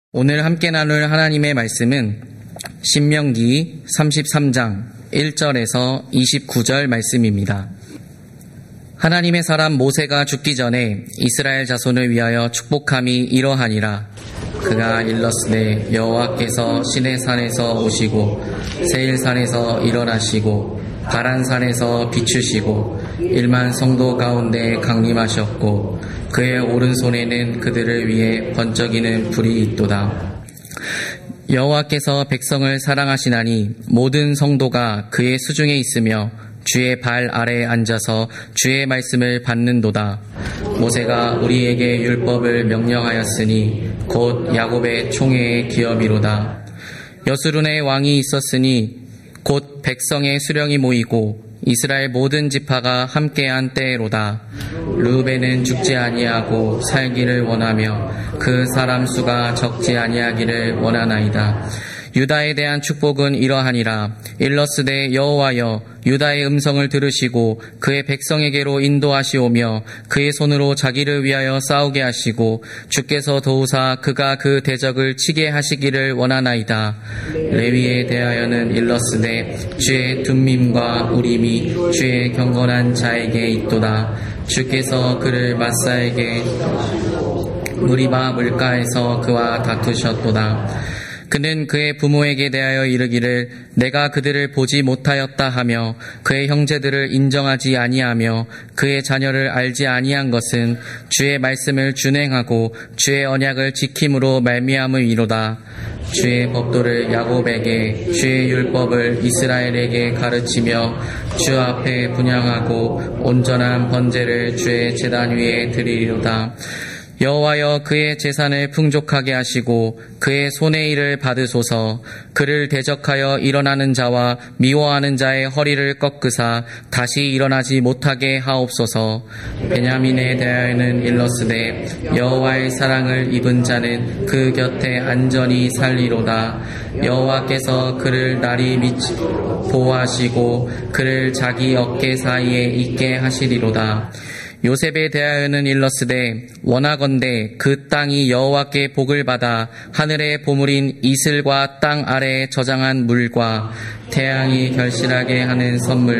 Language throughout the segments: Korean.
오늘 함께 나눌 하나님의 말씀은 신명기 33장 1절에서 29절 말씀입니다. 하나님의 사람 모세가 죽기 전에 이스라엘 자손을 위하여 축복함이 이러하니라. 그가 일렀으되 여호와께서 시내산에서 오시고 세일산에서 일어나시고 바란산에서 비추시고 1만 성도 가운데 강림하셨고 그의 오른손에는 그들을 위해 번쩍이는 불이 있도다. 여호와께서 백성을 사랑하시나니 모든 성도가 그의 수중에 있으며 주의 발 아래에 앉아서 주의 말씀을 받는도다. 모세가 우리에게 율법을 명령하였으니 곧 야곱의 총회의 기업이로다. 여수룬의 왕이 있었으니 곧 백성의 수령이 모이고 이스라엘 모든 지파가 함께한 때로다. 르우벤은 죽지 아니하고 살기를 원하며 그 사람 수가 적지 아니하기를 원하나이다. 유다에 대한 축복은 이러하니라. 일러스되 여호와여 유다의 음성을 들으시고 그의 백성에게로 인도하시오며 그의 손으로 자기를 위하여 싸우게 하시고 주께서 도우사 그가 그 대적을 치게 하시기를 원하나이다. 레위에 대하여는 일러스되 주의 둠밈과 우림이 주의 경건한 자에게 있도다. 주께서 그를 마사에게 무리바 물가에서 그와 다투셨도다. 그는 그의 부모에게 대하여 이르기를 내가 그들을 보지 못하였다 하며 그의 형제들을 인정하지 아니하며 그의 자녀를 알지 아니한 것은 주의 말씀을 준행하고 주의 언약을 지킴으로 말미암음이로다. 주의 법도를 야곱에게 주의 율법을 이스라엘에게 가르치며 주 앞에 분향하고 온전한 번제를 주의 제단 위에 드리리로다. 여호와여 그의 재산을 풍족하게 하시고 그의 손의 일을 받으소서. 그를 대적하여 일어나는 자와 미워하는 자의 허리를 꺾으사 다시 일어나지 못하게 하옵소서. 베냐민에 대하여는 일러스되 여호와의 사랑을 입은 자는 그 곁에 안전히 살리로다. 여호와께서 그를 날이 보호하시고 그를 자기 어깨 사이에 있게 하시리로다. 요셉에 대하여는 일러스되 원하건대 그 땅이 여호와께 복을 받아 하늘의 보물인 이슬과 땅 아래에 저장한 물과 태양이 결실하게 하는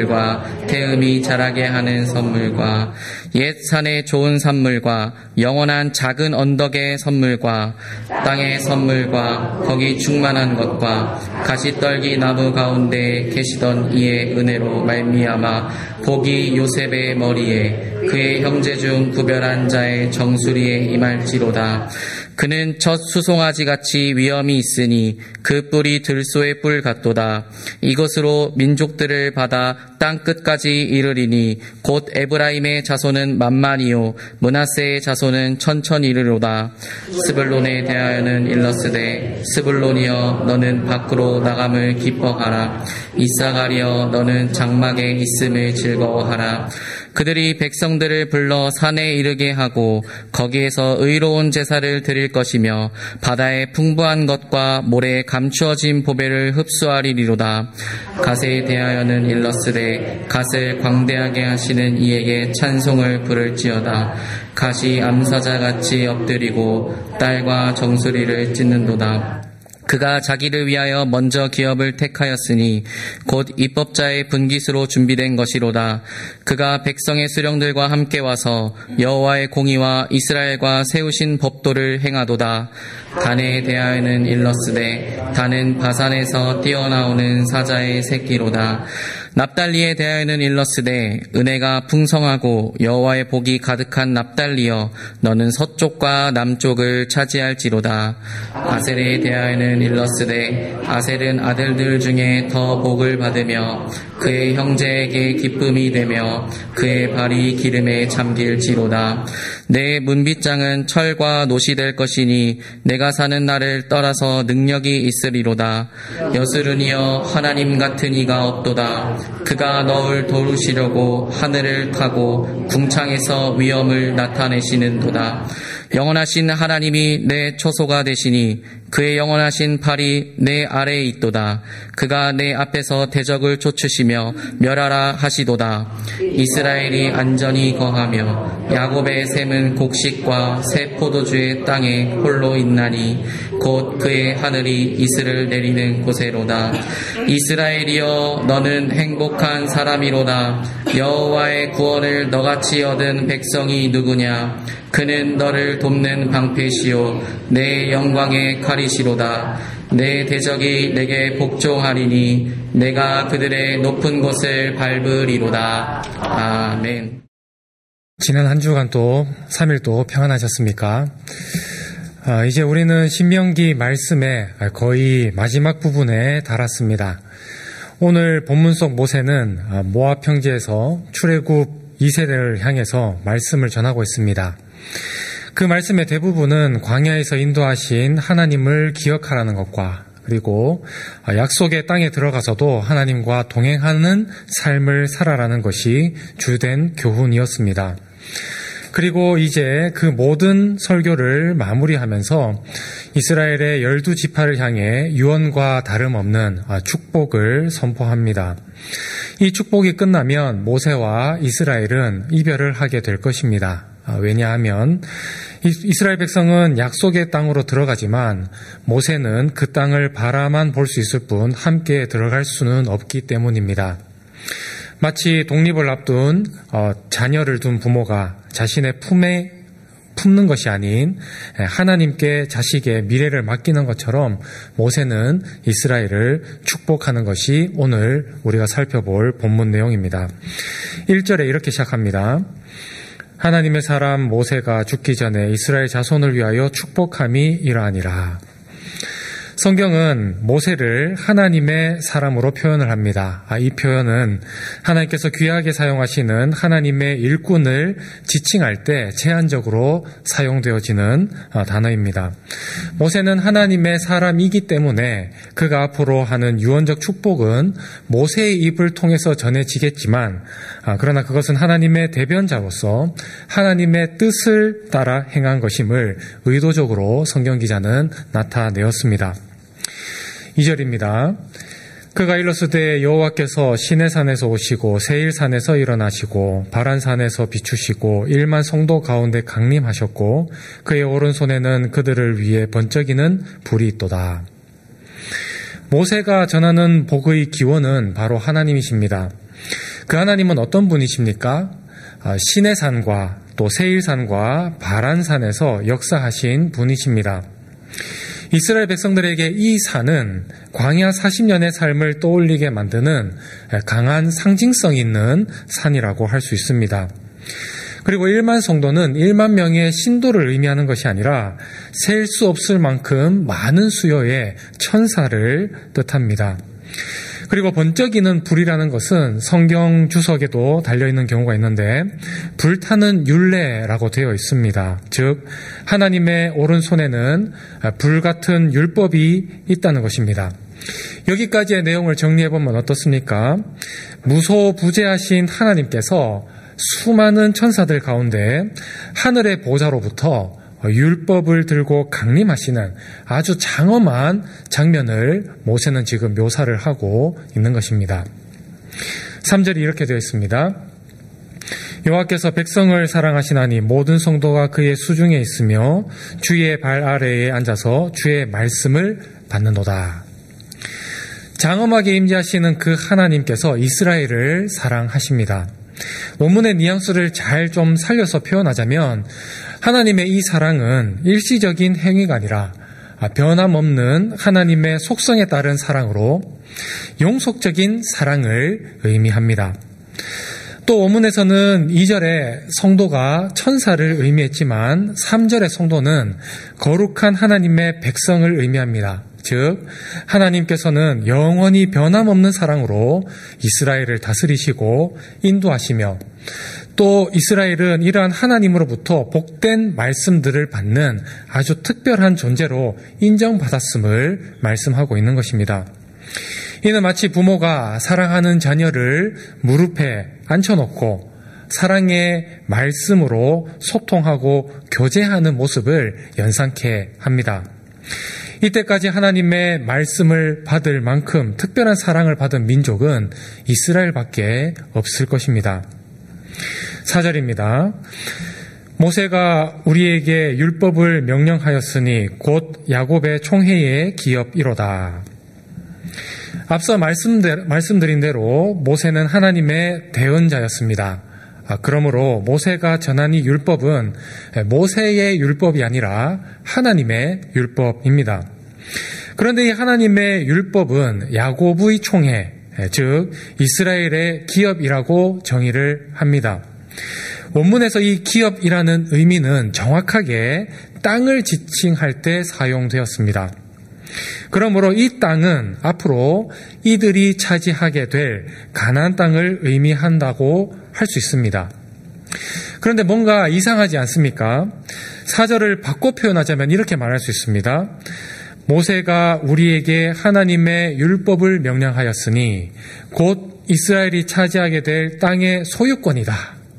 선물과 태음이 자라게 하는 선물과 옛 산의 좋은 산물과 영원한 작은 언덕의 선물과 땅의 선물과 거기 충만한 것과 가시떨기 나무 가운데 계시던 이의 은혜로 말미암아 복이 요셉의 머리에 그의 형제 중 구별한 자의 정수리에 임할지로다. 그는 첫 수송아지같이 위엄이 있으니 그 뿔이 들소의 뿔 같도다. 이것으로 민족들을 받아 땅 끝까지 이르리니 곧 에브라임의 자손은 만만이요 므낫세의 자손은 천천히 이르로다. 스불론에 대하여는 일러스되 스불론이여 너는 밖으로 나감을 기뻐하라. 이사가리여 너는 장막에 있음을 즐거워하라. 그들이 백성들을 불러 산에 이르게 하고 거기에서 의로운 제사를 드릴 것이며 바다의 풍부한 것과 모래에 감추어진 보배를 흡수하리리로다. 갓에 대하여는 일러스되 갓을 광대하게 하시는 이에게 찬송을 부를지어다. 갓이 암사자같이 엎드리고 딸과 정수리를 찢는도다. 그가 자기를 위하여 먼저 기업을 택하였으니 곧 입법자의 분깃으로 준비된 것이로다. 그가 백성의 수령들과 함께 와서 여호와의 공의와 이스라엘과 세우신 법도를 행하도다. 단에 대하여는 일러스되 단은 바산에서 뛰어나오는 사자의 새끼로다. 납달리에 대하여는 일러스되 은혜가 풍성하고 여호와의 복이 가득한 납달리여 너는 서쪽과 남쪽을 차지할지로다. 아셀에 대하여는 일러스되 아셀은 아들들 중에 더 복을 받으며 그의 형제에게 기쁨이 되며 그의 발이 기름에 잠길지로다. 내 문빗장은 철과 노시 될 것이니 내가 사는 날을 떠나서 능력이 있으리로다. 여수룬이여 하나님 같은 이가 없도다. 그가 너를 도우시려고 하늘을 타고 궁창에서 위엄을 나타내시는도다. 영원하신 하나님이 내 처소가 되시니 그의 영원하신 팔이 내 아래에 있도다. 그가 내 앞에서 대적을 쫓으시며 멸하라 하시도다. 이스라엘이 안전히 거하며 야곱의 샘은 곡식과 새 포도주의 땅에 홀로 있나니 곧 그의 하늘이 이슬을 내리는 곳에로다. 이스라엘이여 너는 행복한 사람이로다. 여호와의 구원을 너같이 얻은 백성이 누구냐. 그는 너를 돕는 방패시요 내 영광의 칼이시로다. 내 대적이 내게 복종하리니 내가 그들의 높은 곳을 밟으리로다. 아멘. 지난 한 주간 또 3일 또 평안하셨습니까? 이제 우리는 신명기 말씀의 거의 마지막 부분에 달았습니다. 오늘 본문 속 모세는 모압 평지에서 출애굽 2세대를 향해서 말씀을 전하고 있습니다. 그 말씀의 대부분은 광야에서 인도하신 하나님을 기억하라는 것과 그리고 약속의 땅에 들어가서도 하나님과 동행하는 삶을 살아라는 것이 주된 교훈이었습니다. 그리고 이제 그 모든 설교를 마무리하면서 이스라엘의 12지파를 향해 유언과 다름없는 축복을 선포합니다. 이 축복이 끝나면 모세와 이스라엘은 이별을 하게 될 것입니다. 왜냐하면 이스라엘 백성은 약속의 땅으로 들어가지만 모세는 그 땅을 바라만 볼 수 있을 뿐 함께 들어갈 수는 없기 때문입니다. 마치 독립을 앞둔 자녀를 둔 부모가 자신의 품에 품는 것이 아닌 하나님께 자식의 미래를 맡기는 것처럼 모세는 이스라엘을 축복하는 것이 오늘 우리가 살펴볼 본문 내용입니다. 1절에 이렇게 시작합니다. 하나님의 사람 모세가 죽기 전에 이스라엘 자손을 위하여 축복함이 이러하니라. 성경은 모세를 하나님의 사람으로 표현을 합니다. 이 표현은 하나님께서 귀하게 사용하시는 하나님의 일꾼을 지칭할 때 제한적으로 사용되어지는 단어입니다. 모세는 하나님의 사람이기 때문에 그가 앞으로 하는 유언적 축복은 모세의 입을 통해서 전해지겠지만 그러나 그것은 하나님의 대변자로서 하나님의 뜻을 따라 행한 것임을 의도적으로 성경 기자는 나타내었습니다. 2절입니다. 그가 일렀으되 여호와께서 시내산에서 오시고 세일산에서 일어나시고 바란산에서 비추시고 1만 성도 가운데 강림하셨고 그의 오른손에는 그들을 위해 번쩍이는 불이 있도다. 모세가 전하는 복의 기원은 바로 하나님이십니다. 그 하나님은 어떤 분이십니까? 시내산과 또 세일산과 바란산에서 역사하신 분이십니다. 이스라엘 백성들에게 이 산은 광야 40년의 삶을 떠올리게 만드는 강한 상징성 있는 산이라고 할 수 있습니다. 그리고 1만 성도는 1만 명의 신도를 의미하는 것이 아니라 셀 수 없을 만큼 많은 수요의 천사를 뜻합니다. 그리고 번쩍이는 불이라는 것은 성경 주석에도 달려있는 경우가 있는데 불타는 율례라고 되어 있습니다. 즉 하나님의 오른손에는 불같은 율법이 있다는 것입니다. 여기까지의 내용을 정리해보면 어떻습니까? 무소부재하신 하나님께서 수많은 천사들 가운데 하늘의 보좌로부터 율법을 들고 강림하시는 아주 장엄한 장면을 모세는 지금 묘사를 하고 있는 것입니다. 3절이 이렇게 되어 있습니다. 여호와께서 백성을 사랑하시나니 모든 성도가 그의 수중에 있으며 주의 발 아래에 앉아서 주의 말씀을 받는도다. 장엄하게 임재하시는 그 하나님께서 이스라엘을 사랑하십니다. 원문의 뉘앙스를 잘 좀 살려서 표현하자면 하나님의 이 사랑은 일시적인 행위가 아니라 변함없는 하나님의 속성에 따른 사랑으로 영속적인 사랑을 의미합니다. 또 원문에서는 2절에 성도가 천사를 의미했지만 3절의 성도는 거룩한 하나님의 백성을 의미합니다. 즉 하나님께서는 영원히 변함없는 사랑으로 이스라엘을 다스리시고 인도하시며 또 이스라엘은 이러한 하나님으로부터 복된 말씀들을 받는 아주 특별한 존재로 인정받았음을 말씀하고 있는 것입니다. 이는 마치 부모가 사랑하는 자녀를 무릎에 앉혀놓고 사랑의 말씀으로 소통하고 교제하는 모습을 연상케 합니다. 이때까지 하나님의 말씀을 받을 만큼 특별한 사랑을 받은 민족은 이스라엘밖에 없을 것입니다. 4절입니다. 모세가 우리에게 율법을 명령하였으니 곧 야곱의 총회의 기업이로다. 앞서 말씀드린 대로 모세는 하나님의 대언자였습니다. 그러므로 모세가 전한 이 율법은 모세의 율법이 아니라 하나님의 율법입니다. 그런데 이 하나님의 율법은 야곱의 총회, 즉 이스라엘의 기업이라고 정의를 합니다. 원문에서 이 기업이라는 의미는 정확하게 땅을 지칭할 때 사용되었습니다. 그러므로 이 땅은 앞으로 이들이 차지하게 될 가나안 땅을 의미한다고 할 수 있습니다. 그런데 뭔가 이상하지 않습니까? 4절을 바꿔 표현하자면 이렇게 말할 수 있습니다. 모세가 우리에게 하나님의 율법을 명령하였으니 곧 이스라엘이 차지하게 될 땅의 소유권이다.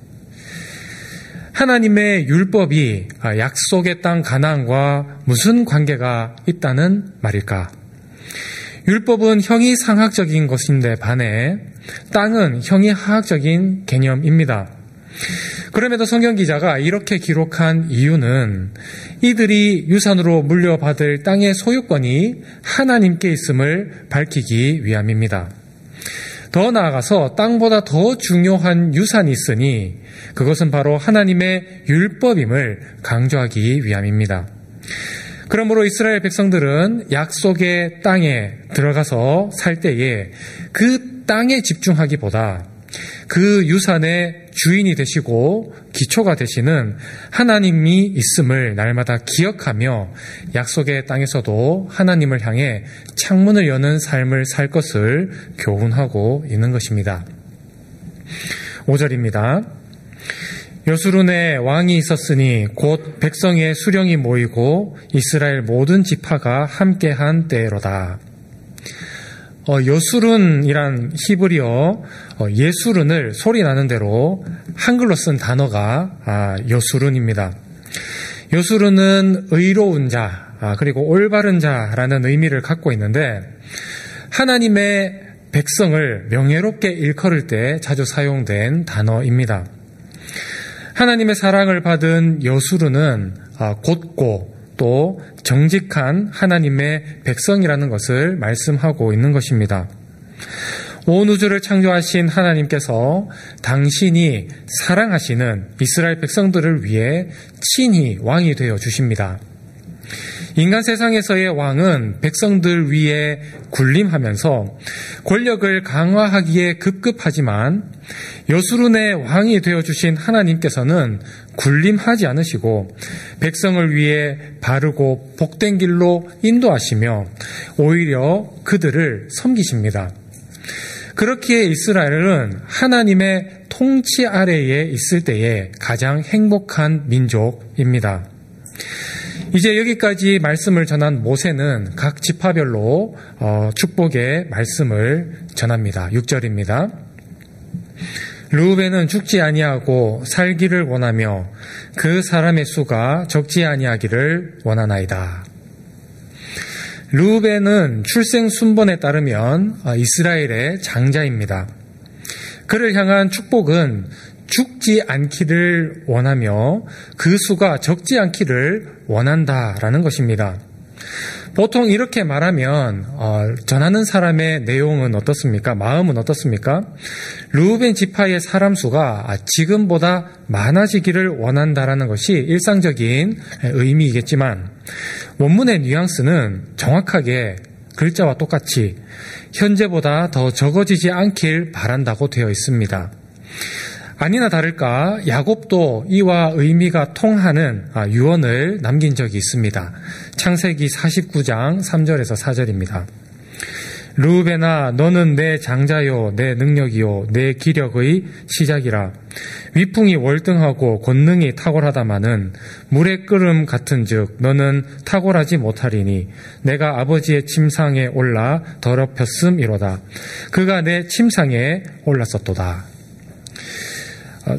하나님의 율법이 약속의 땅 가나안과 무슨 관계가 있다는 말일까? 율법은 형이상학적인 것인데 반해 땅은 형이하학적인 개념입니다. 그럼에도 성경 기자가 이렇게 기록한 이유는 이들이 유산으로 물려받을 땅의 소유권이 하나님께 있음을 밝히기 위함입니다. 더 나아가서 땅보다 더 중요한 유산이 있으니 그것은 바로 하나님의 율법임을 강조하기 위함입니다. 그러므로 이스라엘 백성들은 약속의 땅에 들어가서 살 때에 그 땅에 집중하기보다 그 유산의 주인이 되시고 기초가 되시는 하나님이 있음을 날마다 기억하며 약속의 땅에서도 하나님을 향해 창문을 여는 삶을 살 것을 교훈하고 있는 것입니다. 5절입니다. 여수룬에 왕이 있었으니 곧 백성의 수령이 모이고 이스라엘 모든 지파가 함께한 때로다. 여수룬이란 히브리어 예수룬을 소리 나는 대로 한글로 쓴 단어가 여수룬입니다. 여수룬은 의로운 자 그리고 올바른 자라는 의미를 갖고 있는데 하나님의 백성을 명예롭게 일컬을 때 자주 사용된 단어입니다. 하나님의 사랑을 받은 여수르는 곧고 또 정직한 하나님의 백성이라는 것을 말씀하고 있는 것입니다. 온 우주를 창조하신 하나님께서 당신이 사랑하시는 이스라엘 백성들을 위해 친히 왕이 되어 주십니다. 인간 세상에서의 왕은 백성들 위에 군림하면서 권력을 강화하기에 급급하지만 여수룬의 왕이 되어주신 하나님께서는 군림하지 않으시고 백성을 위해 바르고 복된 길로 인도하시며 오히려 그들을 섬기십니다. 그렇기에 이스라엘은 하나님의 통치 아래에 있을 때에 가장 행복한 민족입니다. 이제 여기까지 말씀을 전한 모세는 각 지파별로 축복의 말씀을 전합니다. 6절입니다. 르우벤은 죽지 아니하고 살기를 원하며 그 사람의 수가 적지 아니하기를 원하나이다. 르우벤은 출생 순번에 따르면 이스라엘의 장자입니다. 그를 향한 축복은 죽지 않기를 원하며 그 수가 적지 않기를 원한다라는 것입니다. 보통 이렇게 말하면 전하는 사람의 내용은 어떻습니까? 마음은 어떻습니까? 르우벤 지파의 사람 수가 지금보다 많아지기를 원한다라는 것이 일상적인 의미이겠지만 원문의 뉘앙스는 정확하게 글자와 똑같이 현재보다 더 적어지지 않길 바란다고 되어 있습니다. 아니나 다를까 야곱도 이와 의미가 통하는 유언을 남긴 적이 있습니다. 창세기 49장 3절에서 4절입니다. 르우벤아 너는 내 장자요 내 능력이요 내 기력의 시작이라. 위풍이 월등하고 권능이 탁월하다마는 물의 끓음 같은즉 너는 탁월하지 못하리니 내가 아버지의 침상에 올라 더럽혔음이로다. 그가 내 침상에 올랐었도다.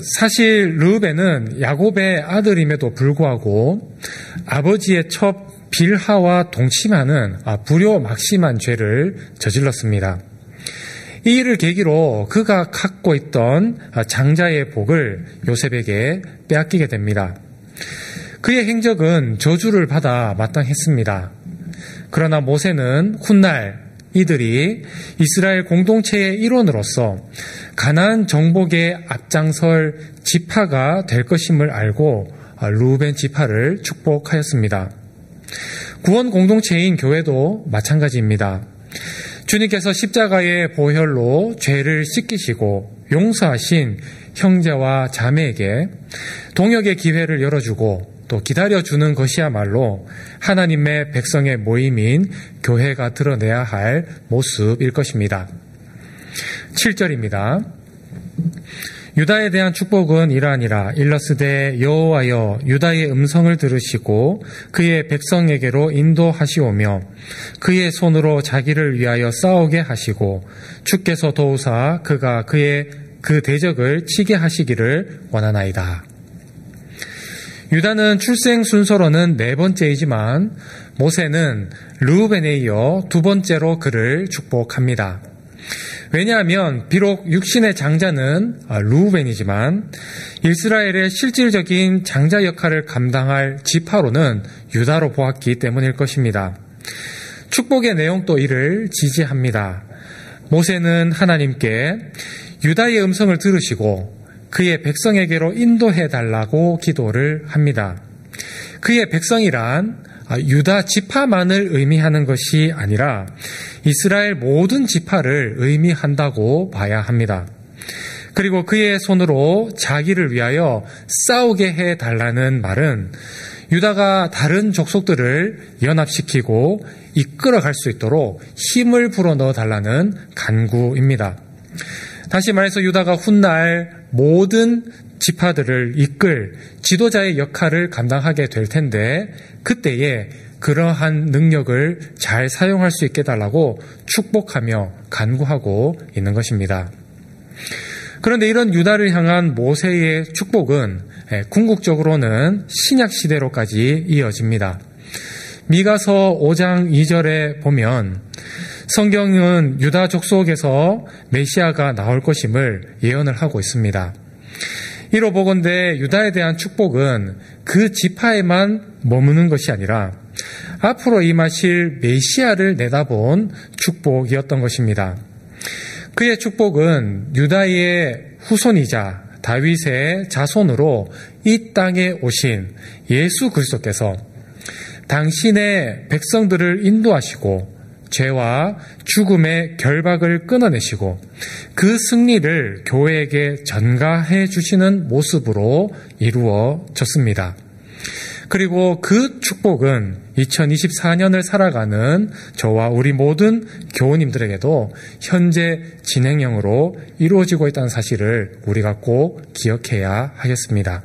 사실 르우벤은 야곱의 아들임에도 불구하고 아버지의 첩 빌하와 동침하는 불효막심한 죄를 저질렀습니다. 이 일을 계기로 그가 갖고 있던 장자의 복을 요셉에게 빼앗기게 됩니다. 그의 행적은 저주를 받아 마땅했습니다. 그러나 모세는 훗날 이들이 이스라엘 공동체의 일원으로서 가나안 정복의 앞장설 지파가 될 것임을 알고 르우벤 지파를 축복하였습니다. 구원 공동체인 교회도 마찬가지입니다. 주님께서 십자가의 보혈로 죄를 씻기시고 용서하신 형제와 자매에게 동역의 기회를 열어주고 또 기다려주는 것이야말로 하나님의 백성의 모임인 교회가 드러내야 할 모습일 것입니다. 7절입니다. 유다에 대한 축복은 이러하니라. 일러스되 여호와여 유다의 음성을 들으시고 그의 백성에게로 인도하시오며 그의 손으로 자기를 위하여 싸우게 하시고 주께서 도우사 그가 그의 그 대적을 치게 하시기를 원하나이다. 유다는 출생 순서로는 네 번째이지만 모세는 르우벤에 이어 두 번째로 그를 축복합니다. 왜냐하면 비록 육신의 장자는 르우벤이지만 이스라엘의 실질적인 장자 역할을 감당할 지파로는 유다로 보았기 때문일 것입니다. 축복의 내용도 이를 지지합니다. 모세는 하나님께 유다의 음성을 들으시고 그의 백성에게로 인도해 달라고 기도를 합니다. 그의 백성이란 유다 지파만을 의미하는 것이 아니라 이스라엘 모든 지파를 의미한다고 봐야 합니다. 그리고 그의 손으로 자기를 위하여 싸우게 해달라는 말은 유다가 다른 족속들을 연합시키고 이끌어갈 수 있도록 힘을 불어넣어 달라는 간구입니다. 다시 말해서 유다가 훗날 모든 지파들을 이끌 지도자의 역할을 감당하게 될 텐데 그때에 그러한 능력을 잘 사용할 수 있게 해달라고 축복하며 간구하고 있는 것입니다. 그런데 이런 유다를 향한 모세의 축복은 궁극적으로는 신약시대로까지 이어집니다. 미가서 5장 2절에 보면 성경은 유다 족속에서 메시아가 나올 것임을 예언을 하고 있습니다. 이로 보건대 유다에 대한 축복은 그 지파에만 머무는 것이 아니라 앞으로 임하실 메시아를 내다본 축복이었던 것입니다. 그의 축복은 유다의 후손이자 다윗의 자손으로 이 땅에 오신 예수 그리스도께서 당신의 백성들을 인도하시고 죄와 죽음의 결박을 끊어내시고 그 승리를 교회에게 전가해 주시는 모습으로 이루어졌습니다. 그리고 그 축복은 2024년을 살아가는 저와 우리 모든 교우님들에게도 현재 진행형으로 이루어지고 있다는 사실을 우리가 꼭 기억해야 하겠습니다.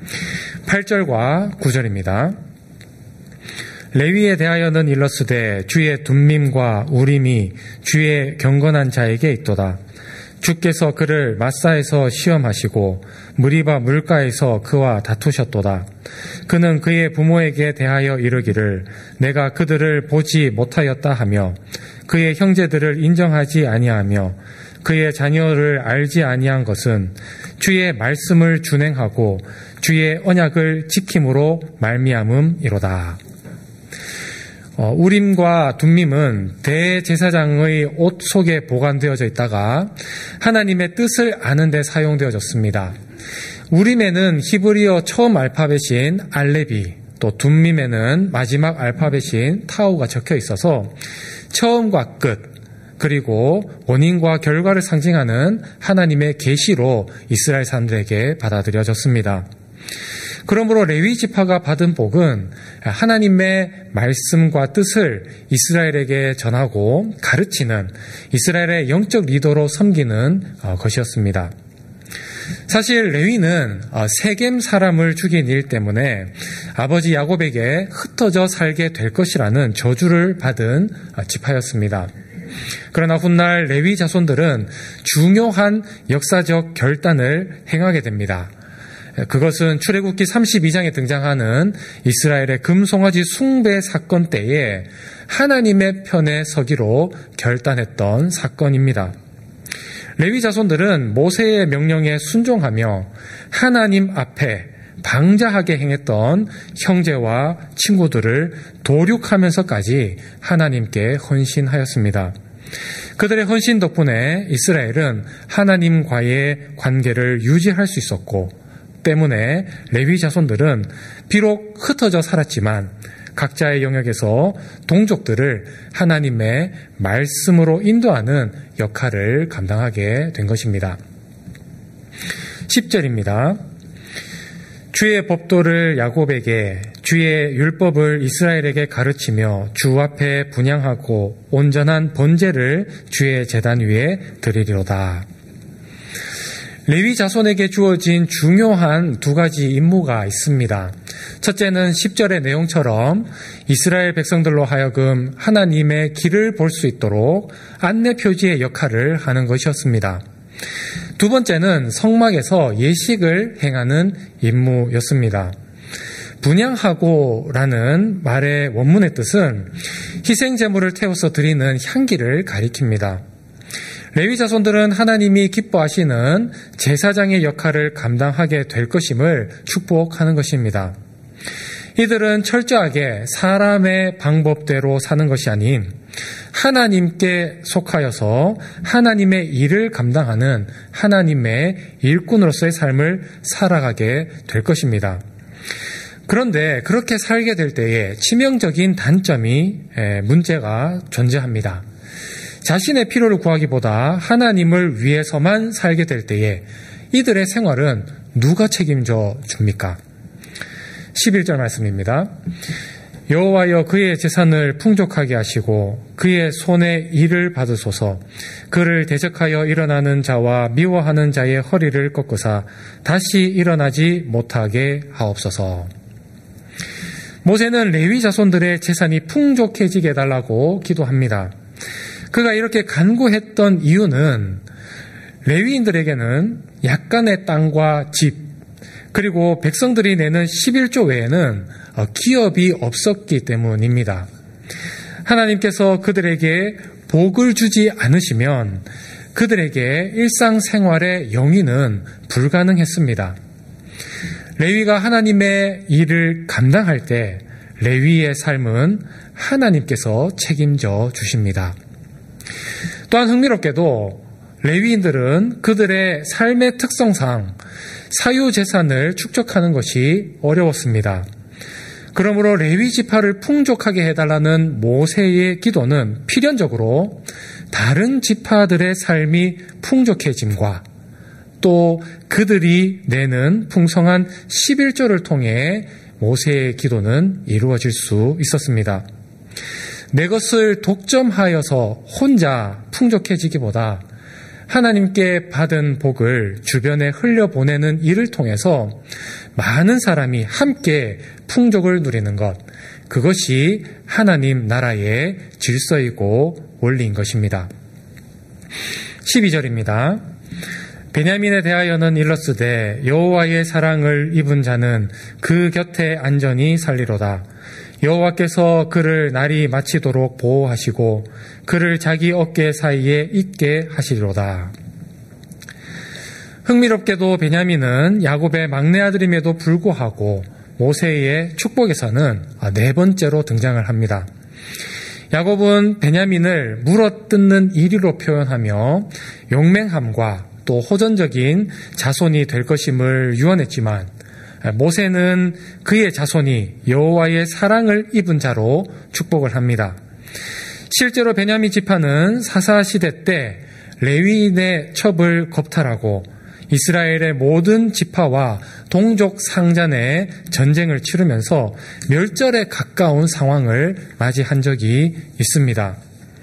8절과 9절입니다. 레위에 대하여는 일러스되 주의 둠밈과 우림이 주의 경건한 자에게 있도다. 주께서 그를 마사에서 시험하시고 무리바 물가에서 그와 다투셨도다. 그는 그의 부모에게 대하여 이르기를 내가 그들을 보지 못하였다 하며 그의 형제들을 인정하지 아니하며 그의 자녀를 알지 아니한 것은 주의 말씀을 준행하고 주의 언약을 지킴으로 말미암음이로다. 우림과 둠밈은 대제사장의 옷 속에 보관되어져 있다가 하나님의 뜻을 아는 데 사용되어졌습니다. 우림에는 히브리어 처음 알파벳인 알레비, 또 둠밈에는 마지막 알파벳인 타우가 적혀 있어서 처음과 끝, 그리고 원인과 결과를 상징하는 하나님의 계시로 이스라엘 사람들에게 받아들여졌습니다. 그러므로 레위 지파가 받은 복은 하나님의 말씀과 뜻을 이스라엘에게 전하고 가르치는 이스라엘의 영적 리더로 섬기는 것이었습니다. 사실 레위는 세겜 사람을 죽인 일 때문에 아버지 야곱에게 흩어져 살게 될 것이라는 저주를 받은 지파였습니다. 그러나 훗날 레위 자손들은 중요한 역사적 결단을 행하게 됩니다. 그것은 출애굽기 32장에 등장하는 이스라엘의 금송아지 숭배 사건 때에 하나님의 편에 서기로 결단했던 사건입니다. 레위 자손들은 모세의 명령에 순종하며 하나님 앞에 방자하게 행했던 형제와 친구들을 도륙하면서까지 하나님께 헌신하였습니다. 그들의 헌신 덕분에 이스라엘은 하나님과의 관계를 유지할 수 있었고, 때문에 레위 자손들은 비록 흩어져 살았지만 각자의 영역에서 동족들을 하나님의 말씀으로 인도하는 역할을 감당하게 된 것입니다. 10절입니다. 주의 법도를 야곱에게, 주의 율법을 이스라엘에게 가르치며 주 앞에 분향하고 온전한 번제를 주의 제단 위에 드리리로다. 레위 자손에게 주어진 중요한 두 가지 임무가 있습니다. 첫째는 10절의 내용처럼 이스라엘 백성들로 하여금 하나님의 길을 볼 수 있도록 안내 표지의 역할을 하는 것이었습니다. 두 번째는 성막에서 예식을 행하는 임무였습니다. 분향하고라는 말의 원문의 뜻은 희생제물을 태워서 드리는 향기를 가리킵니다. 레위 자손들은 하나님이 기뻐하시는 제사장의 역할을 감당하게 될 것임을 축복하는 것입니다. 이들은 철저하게 사람의 방법대로 사는 것이 아닌 하나님께 속하여서 하나님의 일을 감당하는 하나님의 일꾼으로서의 삶을 살아가게 될 것입니다. 그런데 그렇게 살게 될 때에 치명적인 단점이 문제가 존재합니다. 자신의 필요를 구하기보다 하나님을 위해서만 살게 될 때에 이들의 생활은 누가 책임져 줍니까? 11절 말씀입니다. 여호와여 그의 재산을 풍족하게 하시고 그의 손에 일을 받으소서. 그를 대적하여 일어나는 자와 미워하는 자의 허리를 꺾으사 다시 일어나지 못하게 하옵소서. 모세는 레위 자손들의 재산이 풍족해지게 해달라고 기도합니다. 그가 이렇게 간구했던 이유는 레위인들에게는 약간의 땅과 집, 그리고 백성들이 내는 11조 외에는 기업이 없었기 때문입니다. 하나님께서 그들에게 복을 주지 않으시면 그들에게 일상생활의 영위는 불가능했습니다. 레위가 하나님의 일을 감당할 때 레위의 삶은 하나님께서 책임져 주십니다. 또한 흥미롭게도 레위인들은 그들의 삶의 특성상 사유재산을 축적하는 것이 어려웠습니다. 그러므로 레위 지파를 풍족하게 해달라는 모세의 기도는 필연적으로 다른 지파들의 삶이 풍족해짐과 또 그들이 내는 풍성한 11조를 통해 모세의 기도는 이루어질 수 있었습니다. 내 것을 독점하여서 혼자 풍족해지기보다 하나님께 받은 복을 주변에 흘려보내는 일을 통해서 많은 사람이 함께 풍족을 누리는 것, 그것이 하나님 나라의 질서이고 원리인 것입니다. 12절입니다. 베냐민에 대하여는 일렀으되 여호와의 사랑을 입은 자는 그 곁에 안전히 살리로다. 여호와께서 그를 날이 마치도록 보호하시고 그를 자기 어깨 사이에 있게 하시리로다. 흥미롭게도 베냐민은 야곱의 막내 아들임에도 불구하고 모세의 축복에서는 4번째로 등장을 합니다. 야곱은 베냐민을 물어뜯는 이리로 표현하며 용맹함과 또 호전적인 자손이 될 것임을 유언했지만 모세는 그의 자손이 여호와의 사랑을 입은 자로 축복을 합니다. 실제로 베냐민 지파는 사사시대 때 레위인의 첩을 겁탈하고 이스라엘의 모든 지파와 동족 상잔의 전쟁을 치르면서 멸절에 가까운 상황을 맞이한 적이 있습니다.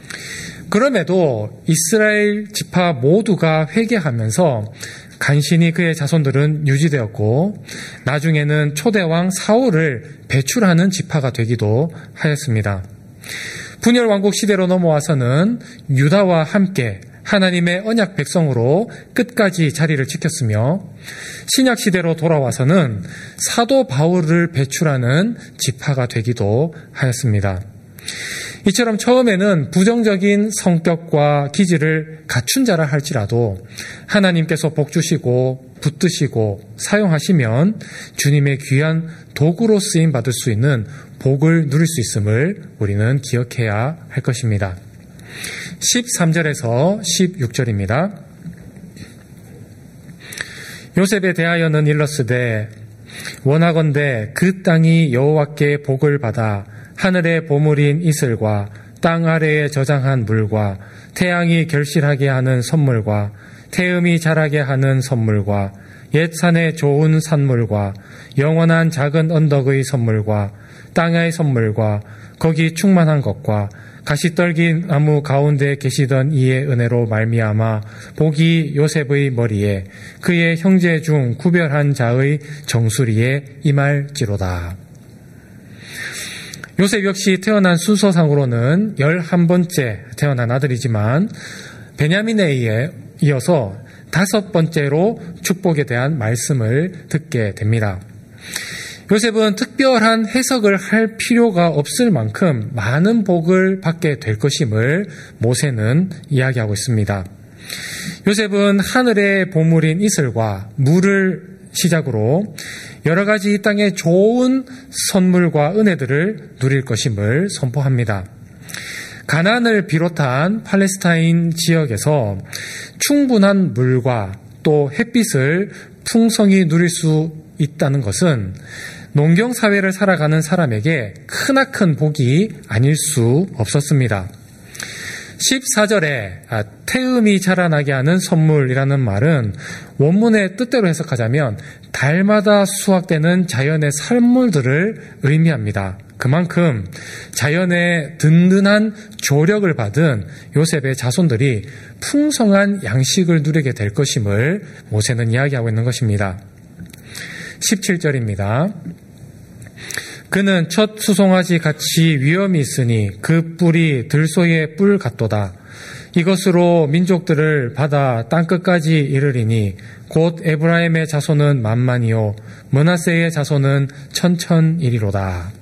그럼에도 이스라엘 지파 모두가 회개하면서 간신히 그의 자손들은 유지되었고 나중에는 초대왕 사울을 배출하는 지파가 되기도 하였습니다. 분열왕국 시대로 넘어와서는 유다와 함께 하나님의 언약 백성으로 끝까지 자리를 지켰으며 신약 시대로 돌아와서는 사도 바울을 배출하는 지파가 되기도 하였습니다. 이처럼 처음에는 부정적인 성격과 기질을 갖춘 자라 할지라도 하나님께서 복 주시고 붙드시고 사용하시면 주님의 귀한 도구로 쓰임 받을 수 있는 복을 누릴 수 있음을 우리는 기억해야 할 것입니다. 13절에서 16절입니다. 요셉에 대하여는 일렀으되 원하건대 그 땅이 여호와께 복을 받아 하늘의 보물인 이슬과 땅 아래에 저장한 물과 태양이 결실하게 하는 선물과 태음이 자라게 하는 선물과 옛 산의 좋은 산물과 영원한 작은 언덕의 선물과 땅의 선물과 거기 충만한 것과 가시떨기 나무 가운데 계시던 이의 은혜로 말미암아 복이 요셉의 머리에 그의 형제 중 구별한 자의 정수리에 임할지로다. 요셉 역시 태어난 순서상으로는 11번째 태어난 아들이지만 베냐민에 이어서 5번째로 축복에 대한 말씀을 듣게 됩니다. 요셉은 특별한 해석을 할 필요가 없을 만큼 많은 복을 받게 될 것임을 모세는 이야기하고 있습니다. 요셉은 하늘의 보물인 이슬과 물을 시작으로 여러 가지 이 땅의 좋은 선물과 은혜들을 누릴 것임을 선포합니다. 가나안을 비롯한 팔레스타인 지역에서 충분한 물과 또 햇빛을 풍성히 누릴 수 있다는 것은 농경사회를 살아가는 사람에게 크나큰 복이 아닐 수 없었습니다. 14절에 태음이 자라나게 하는 선물이라는 말은 원문의 뜻대로 해석하자면 달마다 수확되는 자연의 산물들을 의미합니다. 그만큼 자연의 든든한 조력을 받은 요셉의 자손들이 풍성한 양식을 누리게 될 것임을 모세는 이야기하고 있는 것입니다. 17절입니다. 그는 첫 수송아지 같이 위엄이 있으니 그 뿔이 들소의 뿔 같도다. 이것으로 민족들을 받아 땅끝까지 이르리니 곧 에브라임의 자손은 만만이요 므낫세의 자손은 천천이리로다.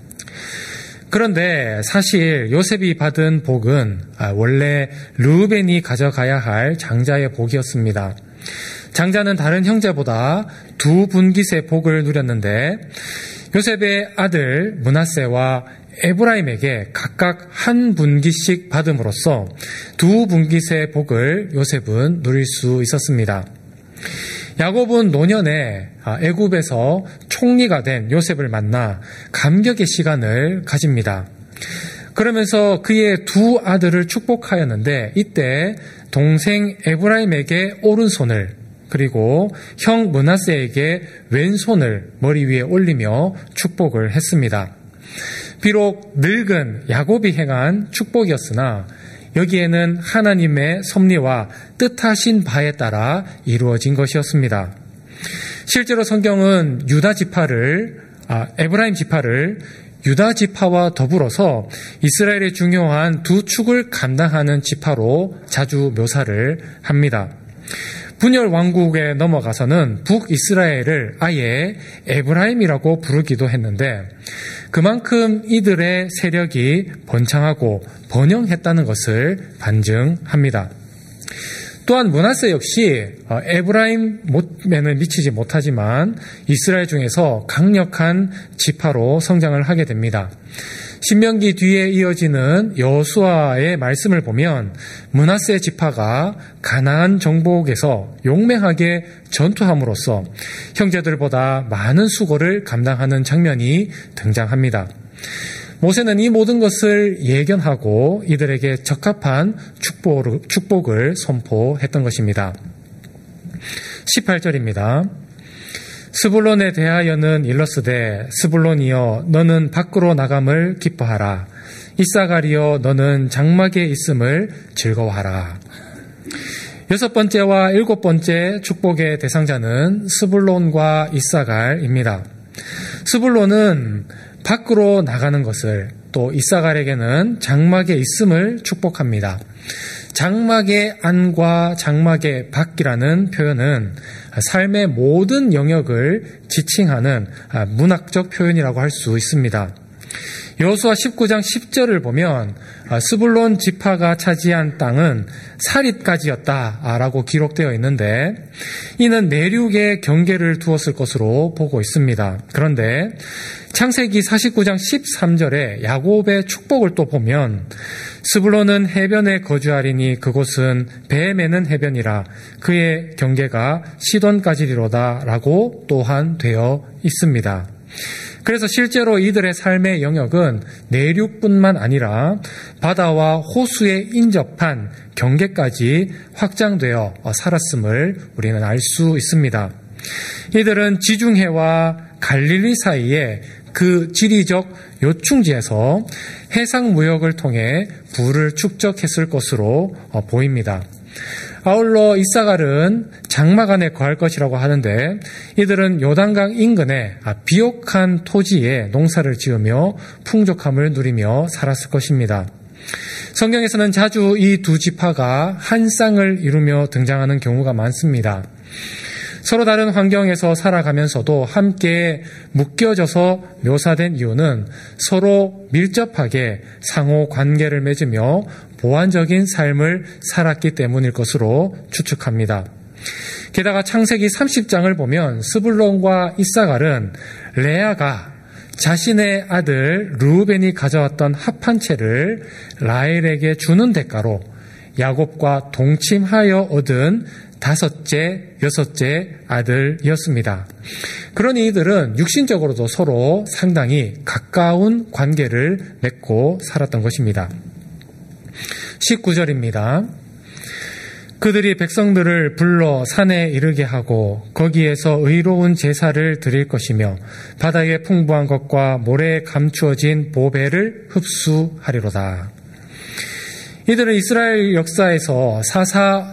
그런데 사실 요셉이 받은 복은 원래 르우벤이 가져가야 할 장자의 복이었습니다. 장자는 다른 형제보다 2분깃의 복을 누렸는데 요셉의 아들 므낫세와 에브라임에게 각각 1분깃씩 받음으로써 2분깃의 복을 요셉은 누릴 수 있었습니다. 야곱은 노년에 애굽에서 총리가 된 요셉을 만나 감격의 시간을 가집니다. 그러면서 그의 2 아들을 축복하였는데 이때 동생 에브라임에게 오른손을 그리고 형 므낫세에게 왼손을 머리 위에 올리며 축복을 했습니다. 비록 늙은 야곱이 행한 축복이었으나 여기에는 하나님의 섭리와 뜻하신 바에 따라 이루어진 것이었습니다. 실제로 성경은 에브라임 지파를 유다 지파와 더불어서 이스라엘의 중요한 2 축을 감당하는 지파로 자주 묘사를 합니다. 분열 왕국에 넘어가서는 북이스라엘을 아예 에브라임이라고 부르기도 했는데 그만큼 이들의 세력이 번창하고 번영했다는 것을 반증합니다. 또한 므낫세 역시 에브라임에는 미치지 못하지만 이스라엘 중에서 강력한 지파로 성장을 하게 됩니다. 신명기 뒤에 이어지는 여호수아의 말씀을 보면 므낫세 지파가 가나안 정복에서 용맹하게 전투함으로써 형제들보다 많은 수고를 감당하는 장면이 등장합니다. 모세는 이 모든 것을 예견하고 이들에게 적합한 축복을 선포했던 것입니다. 18절입니다. 스불론에 대하여는 일렀으되 스불론이여 너는 밖으로 나감을 기뻐하라. 이사갈이여 너는 장막에 있음을 즐거워하라. 6번째와 7번째 축복의 대상자는 스불론과 이사갈입니다. 스불론은 밖으로 나가는 것을 또 이사갈에게는 장막에 있음을 축복합니다. 장막의 안과 장막의 밖이라는 표현은 삶의 모든 영역을 지칭하는 문학적 표현이라고 할 수 있습니다. 여호수아 19장 10절을 보면 스불론 지파가 차지한 땅은 사릿까지였다라고 기록되어 있는데 이는 내륙에 경계를 두었을 것으로 보고 있습니다. 그런데 창세기 49장 13절에 야곱의 축복을 또 보면 스불론은 해변에 거주하리니 그곳은 배 매는 해변이라 그의 경계가 시돈까지리로다 라고 또한 되어 있습니다. 그래서 실제로 이들의 삶의 영역은 내륙뿐만 아니라 바다와 호수에 인접한 경계까지 확장되어 살았음을 우리는 알 수 있습니다. 이들은 지중해와 갈릴리 사이에 그 지리적 요충지에서 해상 무역을 통해 부를 축적했을 것으로 보입니다. 아울러 이사갈은 장막 안에 거할 것이라고 하는데 이들은 요단강 인근에 비옥한 토지에 농사를 지으며 풍족함을 누리며 살았을 것입니다. 성경에서는 자주 이 두 지파가 한 쌍을 이루며 등장하는 경우가 많습니다. 서로 다른 환경에서 살아가면서도 함께 묶여져서 묘사된 이유는 서로 밀접하게 상호 관계를 맺으며 보완적인 삶을 살았기 때문일 것으로 추측합니다. 게다가 창세기 30장을 보면 스불론과 이사갈은 레아가 자신의 아들 르우벤이 가져왔던 합한 채를 라헬에게 주는 대가로 야곱과 동침하여 얻은 5째, 6째 아들이었습니다. 그러니 이들은 육신적으로도 서로 상당히 가까운 관계를 맺고 살았던 것입니다. 19절입니다. 그들이 백성들을 불러 산에 이르게 하고 거기에서 의로운 제사를 드릴 것이며 바다의 풍부한 것과 모래에 감추어진 보배를 흡수하리로다. 이들은 이스라엘 역사에서 사사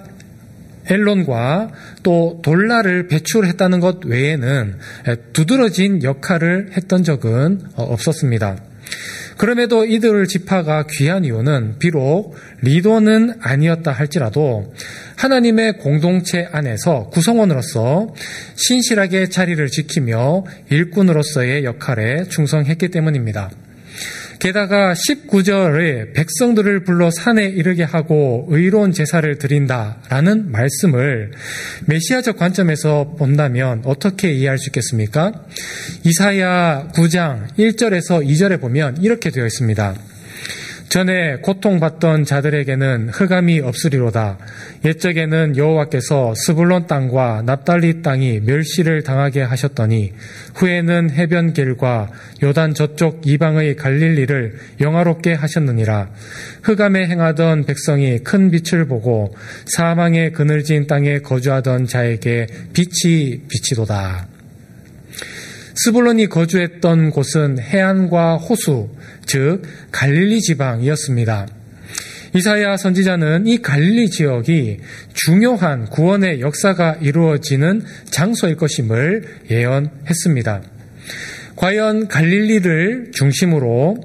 엘론과 또 돌라를 배출했다는 것 외에는 두드러진 역할을 했던 적은 없었습니다. 그럼에도 이들 지파가 귀한 이유는 비록 리더는 아니었다 할지라도 하나님의 공동체 안에서 구성원으로서 신실하게 자리를 지키며 일꾼으로서의 역할에 충성했기 때문입니다. 게다가 19절에 백성들을 불러 산에 이르게 하고 의로운 제사를 드린다라는 말씀을 메시아적 관점에서 본다면 어떻게 이해할 수 있겠습니까? 이사야 9장 1절에서 2절에 보면 이렇게 되어 있습니다. 전에 고통받던 자들에게는 흑암이 없으리로다. 옛적에는 여호와께서 스불론 땅과 납달리 땅이 멸시를 당하게 하셨더니 후에는 해변길과 요단 저쪽 이방의 갈릴리를 영화롭게 하셨느니라. 흑암에 행하던 백성이 큰 빛을 보고 사망의 그늘진 땅에 거주하던 자에게 빛이 비치도다. 스불론이 거주했던 곳은 해안과 호수, 즉 갈릴리 지방이었습니다. 이사야 선지자는 이 갈릴리 지역이 중요한 구원의 역사가 이루어지는 장소일 것임을 예언했습니다. 과연 갈릴리를 중심으로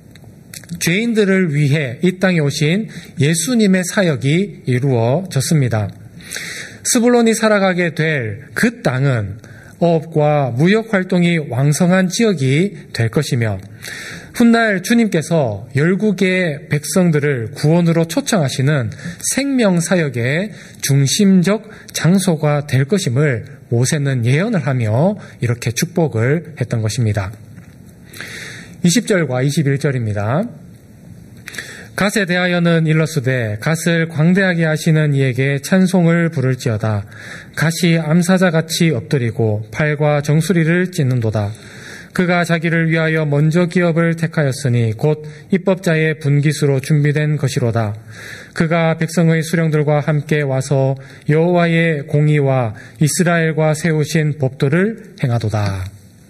죄인들을 위해 이 땅에 오신 예수님의 사역이 이루어졌습니다. 스불론이 살아가게 될 그 땅은 어업과 무역 활동이 왕성한 지역이 될 것이며 훗날 주님께서 열국의 백성들을 구원으로 초청하시는 생명사역의 중심적 장소가 될 것임을 모세는 예언을 하며 이렇게 축복을 했던 것입니다. 20절과 21절입니다. 갓에 대하여는 일러스되 갓을 광대하게 하시는 이에게 찬송을 부를지어다. 갓이 암사자같이 엎드리고 팔과 정수리를 찢는도다. 그가 자기를 위하여 먼저 기업을 택하였으니 곧 입법자의 분깃으로 준비된 것이로다. 그가 백성의 수령들과 함께 와서 여호와의 공의와 이스라엘과 세우신 법도를 행하도다.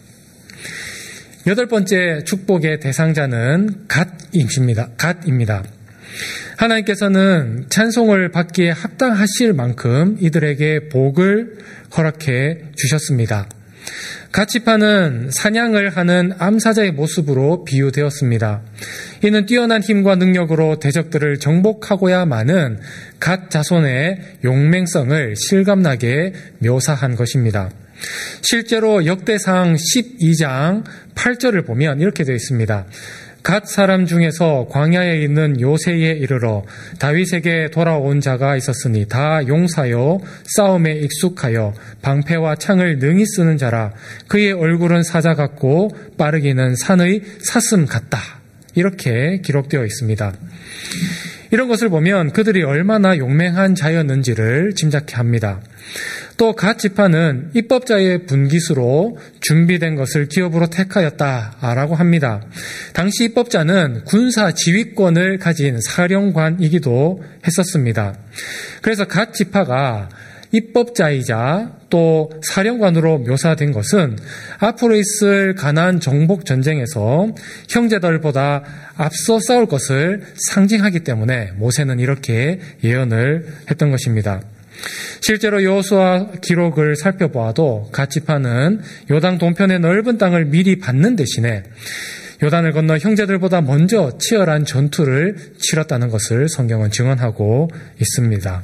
8번째 축복의 대상자는 갓입니다. 하나님께서는 찬송을 받기에 합당하실 만큼 이들에게 복을 허락해 주셨습니다. 갓 지파는 사냥을 하는 암사자의 모습으로 비유되었습니다. 이는 뛰어난 힘과 능력으로 대적들을 정복하고야마는 갓 자손의 용맹성을 실감나게 묘사한 것입니다. 실제로 역대상 12장 8절을 보면 이렇게 되어 있습니다. 갓 사람 중에서 광야에 있는 요새에 이르러 다윗에게 돌아온 자가 있었으니 다 용사요 싸움에 익숙하여 방패와 창을 능히 쓰는 자라. 그의 얼굴은 사자 같고 빠르기는 산의 사슴 같다. 이렇게 기록되어 있습니다. 이런 것을 보면 그들이 얼마나 용맹한 자였는지를 짐작케 합니다. 또 갓 지파는 입법자의 분깃으로 준비된 것을 기업으로 택하였다라고 합니다. 당시 입법자는 군사 지휘권을 가진 사령관이기도 했었습니다. 그래서 갓 지파가 입법자이자 또 사령관으로 묘사된 것은 앞으로 있을 가나안 정복 전쟁에서 형제들보다 앞서 싸울 것을 상징하기 때문에 모세는 이렇게 예언을 했던 것입니다. 실제로 여호수아 기록을 살펴보아도 갓 지파는 요단 동편의 넓은 땅을 미리 받는 대신에 요단을 건너 형제들보다 먼저 치열한 전투를 치렀다는 것을 성경은 증언하고 있습니다.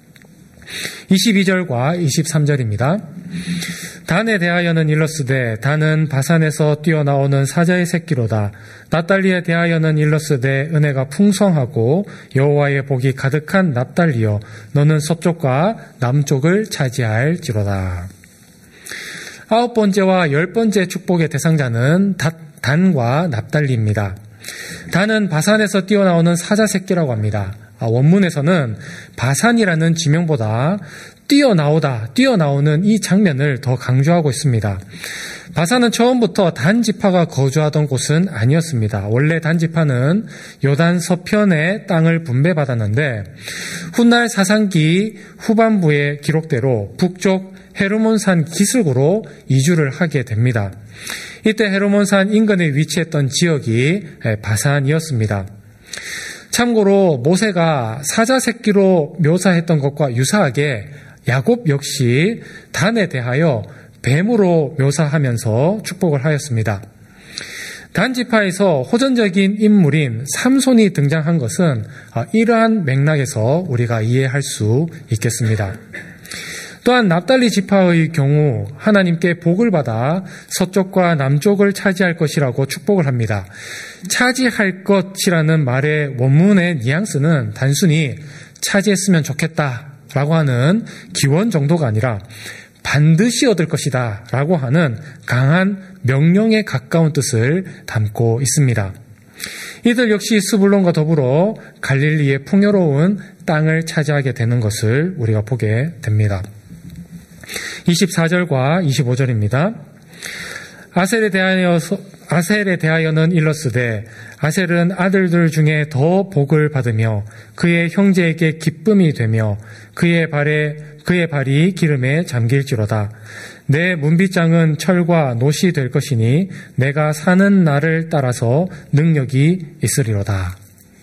22절과 23절입니다. 단에 대하여는 일러스되 단은 바산에서 뛰어나오는 사자의 새끼로다. 납달리에 대하여는 일러스되 은혜가 풍성하고 여호와의 복이 가득한 납달리여 너는 서쪽과 남쪽을 차지할지로다. 9번째와 10번째 축복의 대상자는 단과 납달리입니다. 단은 바산에서 뛰어나오는 사자 새끼라고 합니다. 원문에서는 바산이라는 지명보다 뛰어나오는 이 장면을 더 강조하고 있습니다. 바산은 처음부터 단 지파가 거주하던 곳은 아니었습니다. 원래 단 지파는 요단 서편의 땅을 분배받았는데 훗날 사상기 후반부의 기록대로 북쪽 헤르몬산 기슭으로 이주를 하게 됩니다. 이때 헤르몬산 인근에 위치했던 지역이 바산이었습니다. 참고로 모세가 사자 새끼로 묘사했던 것과 유사하게 야곱 역시 단에 대하여 뱀으로 묘사하면서 축복을 하였습니다. 단 지파에서 호전적인 인물인 삼손이 등장한 것은 이러한 맥락에서 우리가 이해할 수 있겠습니다. 또한 납달리 지파의 경우 하나님께 복을 받아 서쪽과 남쪽을 차지할 것이라고 축복을 합니다. 차지할 것이라는 말의 원문의 뉘앙스는 단순히 차지했으면 좋겠다라고 하는 기원 정도가 아니라 반드시 얻을 것이다 라고 하는 강한 명령에 가까운 뜻을 담고 있습니다. 이들 역시 스불론과 더불어 갈릴리의 풍요로운 땅을 차지하게 되는 것을 우리가 보게 됩니다. 24절과 25절입니다. 아셀에 대하여는 일러스되 아셀은 아들들 중에 더 복을 받으며 그의 형제에게 기쁨이 되며 그의 발이 기름에 잠길지로다. 내 문빗장은 철과 노시 될 것이니 내가 사는 날을 따라서 능력이 있으리로다.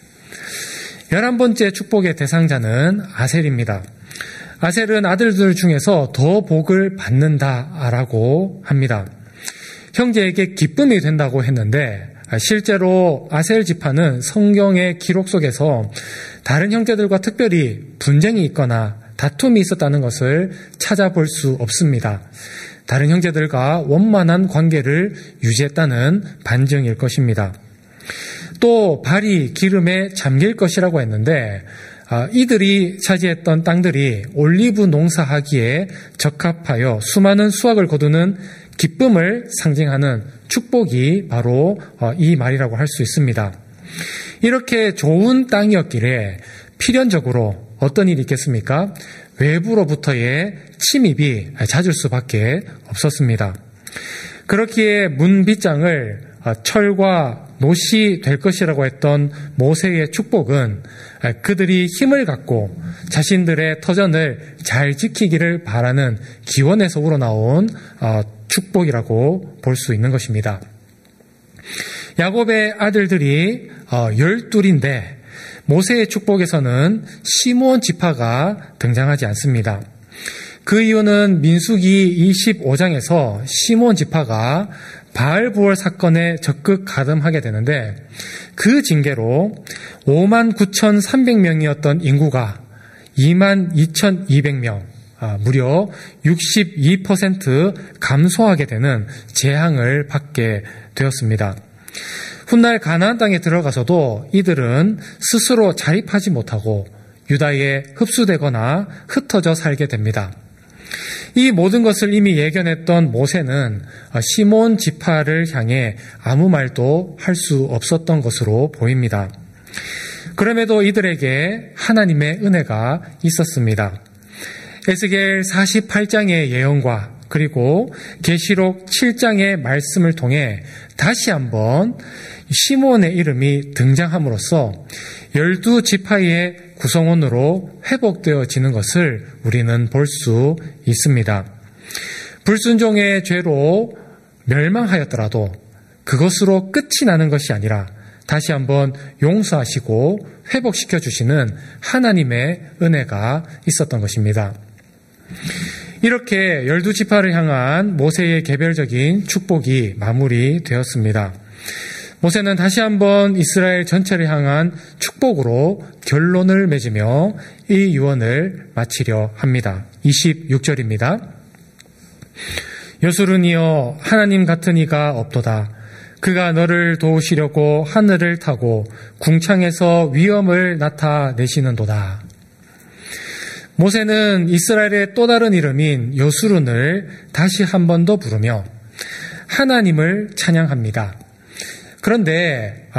11번째 축복의 대상자는 아셀입니다. 아셀은 아들들 중에서 더 복을 받는다라고 합니다. 형제에게 기쁨이 된다고 했는데 실제로 아셀 지파는 성경의 기록 속에서 다른 형제들과 특별히 분쟁이 있거나 다툼이 있었다는 것을 찾아볼 수 없습니다. 다른 형제들과 원만한 관계를 유지했다는 반증일 것입니다. 또 발이 기름에 잠길 것이라고 했는데 이들이 차지했던 땅들이 올리브 농사하기에 적합하여 수많은 수확을 거두는 기쁨을 상징하는 축복이 바로 이 말이라고 할 수 있습니다. 이렇게 좋은 땅이었기에 필연적으로 어떤 일이 있겠습니까? 외부로부터의 침입이 잦을 수밖에 없었습니다. 그렇기에 문빗장을 철과 노시 될 것이라고 했던 모세의 축복은 그들이 힘을 갖고 자신들의 터전을 잘 지키기를 바라는 기원에서 우러나온 축복이라고 볼 수 있는 것입니다. 야곱의 아들들이 12인데 모세의 축복에서는 시므온 지파가 등장하지 않습니다. 그 이유는 민수기 25장에서 시몬 지파가 바알부월 사건에 적극 가담하게 되는데, 그 징계로 59,300명이었던 인구가 22,200명, 무려 62% 감소하게 되는 재앙을 받게 되었습니다. 훗날 가나안 땅에 들어가서도 이들은 스스로 자립하지 못하고 유다에 흡수되거나 흩어져 살게 됩니다. 이 모든 것을 이미 예견했던 모세는 시몬 지파를 향해 아무 말도 할 수 없었던 것으로 보입니다. 그럼에도 이들에게 하나님의 은혜가 있었습니다. 에스겔 48장의 예언과 그리고 계시록 7장의 말씀을 통해 다시 한번 시몬의 이름이 등장함으로써 12지파의 구성원으로 회복되어지는 것을 우리는 볼 수 있습니다. 불순종의 죄로 멸망하였더라도 그것으로 끝이 나는 것이 아니라 다시 한번 용서하시고 회복시켜 주시는 하나님의 은혜가 있었던 것입니다. 이렇게 12지파를 향한 모세의 개별적인 축복이 마무리되었습니다. 모세는 다시 한번 이스라엘 전체를 향한 축복으로 결론을 맺으며 이 유언을 마치려 합니다. 26절입니다. 여수르니여 하나님 같은 이가 없도다. 그가 너를 도우시려고 하늘을 타고 궁창에서 위엄을 나타내시는도다. 모세는 이스라엘의 또 다른 이름인 여수룬을 다시 한 번 더 부르며 하나님을 찬양합니다. 그런데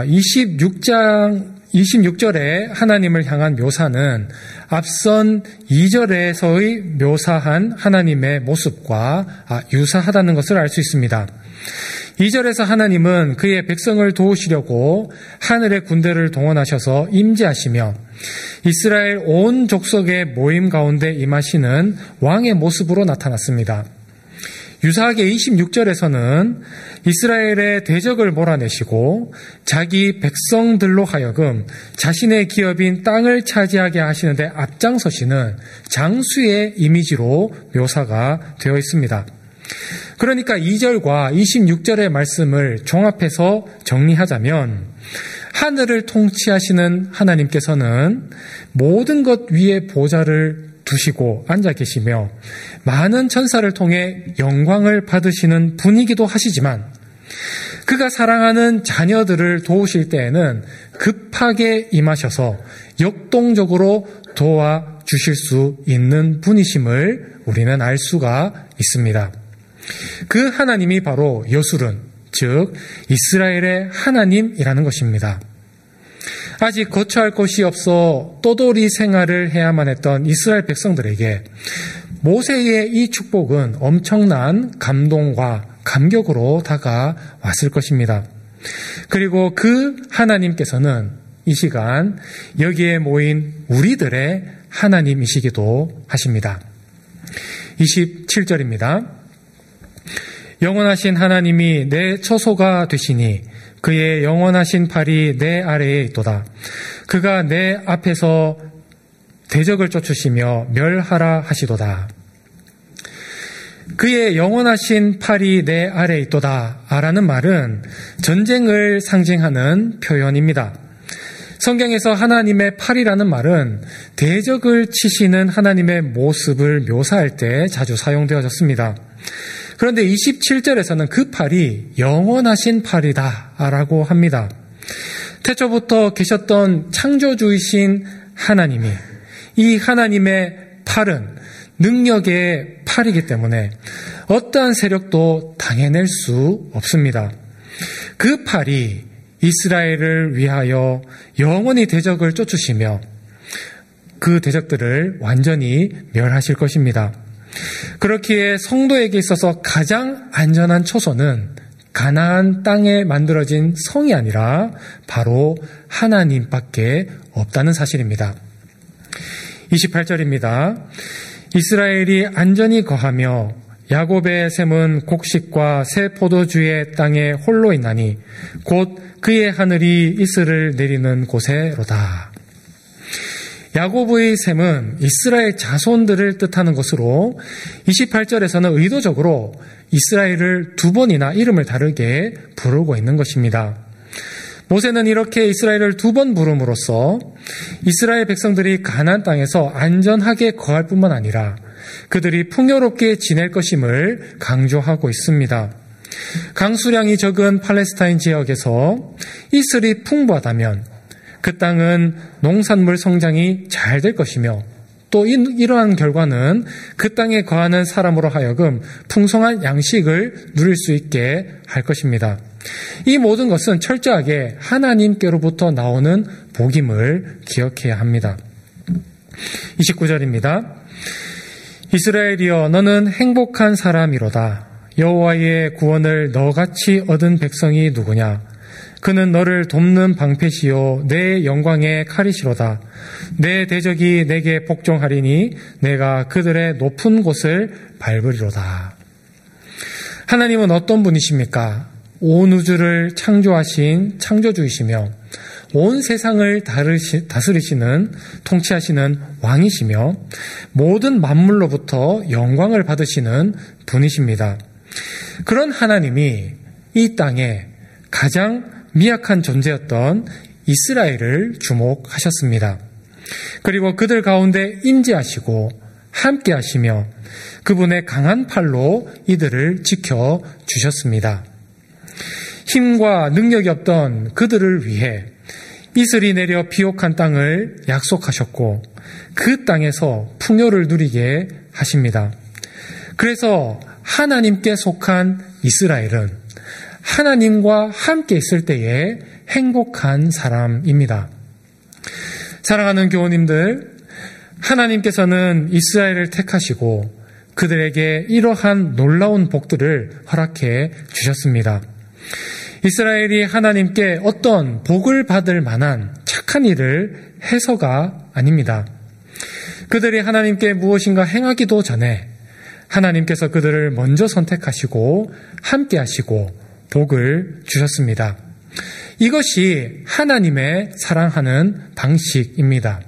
26절에 하나님을 향한 묘사는 앞선 2절에서의 묘사한 하나님의 모습과 유사하다는 것을 알 수 있습니다. 2절에서 하나님은 그의 백성을 도우시려고 하늘의 군대를 동원하셔서 임재하시며 이스라엘 온 족속의 모임 가운데 임하시는 왕의 모습으로 나타났습니다. 유사하게 26절에서는 이스라엘의 대적을 몰아내시고 자기 백성들로 하여금 자신의 기업인 땅을 차지하게 하시는데 앞장서시는 장수의 이미지로 묘사가 되어 있습니다. 그러니까 2절과 26절의 말씀을 종합해서 정리하자면 하늘을 통치하시는 하나님께서는 모든 것 위에 보좌를 두시고 앉아 계시며 많은 천사를 통해 영광을 받으시는 분이기도 하시지만 그가 사랑하는 자녀들을 도우실 때에는 급하게 임하셔서 역동적으로 도와주실 수 있는 분이심을 우리는 알 수가 있습니다. 그 하나님이 바로 여술은, 즉 이스라엘의 하나님이라는 것입니다. 아직 거처할 곳이 없어 떠돌이 생활을 해야만 했던 이스라엘 백성들에게 모세의 이 축복은 엄청난 감동과 감격으로 다가왔을 것입니다. 그리고 그 하나님께서는 이 시간 여기에 모인 우리들의 하나님이시기도 하십니다. 27절입니다. 영원하신 하나님이 내 처소가 되시니 그의 영원하신 팔이 내 아래에 있도다. 그가 내 앞에서 대적을 쫓으시며 멸하라 하시도다. 그의 영원하신 팔이 내 아래에 있도다 라는 말은 전쟁을 상징하는 표현입니다. 성경에서 하나님의 팔이라는 말은 대적을 치시는 하나님의 모습을 묘사할 때 자주 사용되어졌습니다. 그런데 27절에서는 그 팔이 영원하신 팔이다 라고 합니다. 태초부터 계셨던 창조주이신 하나님이, 이 하나님의 팔은 능력의 팔이기 때문에 어떠한 세력도 당해낼 수 없습니다. 그 팔이 이스라엘을 위하여 영원히 대적을 쫓으시며 그 대적들을 완전히 멸하실 것입니다. 그렇기에 성도에게 있어서 가장 안전한 처소는 가나안 땅에 만들어진 성이 아니라 바로 하나님밖에 없다는 사실입니다. 28절입니다. 이스라엘이 안전히 거하며 야곱의 샘은 곡식과 새 포도주의 땅에 홀로 있나니 곧 그의 하늘이 이슬을 내리는 곳에로다. 야고보의 셈은 이스라엘 자손들을 뜻하는 것으로 28절에서는 의도적으로 이스라엘을 두 번이나 이름을 다르게 부르고 있는 것입니다. 모세는 이렇게 이스라엘을 두 번 부름으로써 이스라엘 백성들이 가나안 땅에서 안전하게 거할 뿐만 아니라 그들이 풍요롭게 지낼 것임을 강조하고 있습니다. 강수량이 적은 팔레스타인 지역에서 이슬이 풍부하다면 그 땅은 농산물 성장이 잘 될 것이며 또 이러한 결과는 그 땅에 거하는 사람으로 하여금 풍성한 양식을 누릴 수 있게 할 것입니다. 이 모든 것은 철저하게 하나님께로부터 나오는 복임을 기억해야 합니다. 29절입니다. 이스라엘이여 너는 행복한 사람이로다. 여호와의 구원을 너같이 얻은 백성이 누구냐? 그는 너를 돕는 방패시요 내 영광의 칼이시로다. 내 대적이 내게 복종하리니 내가 그들의 높은 곳을 밟으리로다. 하나님은 어떤 분이십니까? 온 우주를 창조하신 창조주이시며 온 세상을 다스리시는 통치하시는 왕이시며 모든 만물로부터 영광을 받으시는 분이십니다. 그런 하나님이 이 땅에 가장 미약한 존재였던 이스라엘을 주목하셨습니다. 그리고 그들 가운데 임재하시고 함께하시며 그분의 강한 팔로 이들을 지켜주셨습니다. 힘과 능력이 없던 그들을 위해 이슬이 내려 비옥한 땅을 약속하셨고 그 땅에서 풍요를 누리게 하십니다. 그래서 하나님께 속한 이스라엘은 하나님과 함께 있을 때에 행복한 사람입니다. 사랑하는 교우님들, 하나님께서는 이스라엘을 택하시고 그들에게 이러한 놀라운 복들을 허락해 주셨습니다. 이스라엘이 하나님께 어떤 복을 받을 만한 착한 일을 해서가 아닙니다. 그들이 하나님께 무엇인가 행하기도 전에 하나님께서 그들을 먼저 선택하시고 함께 하시고 복을 주셨습니다. 이것이 하나님의 사랑하는 방식입니다.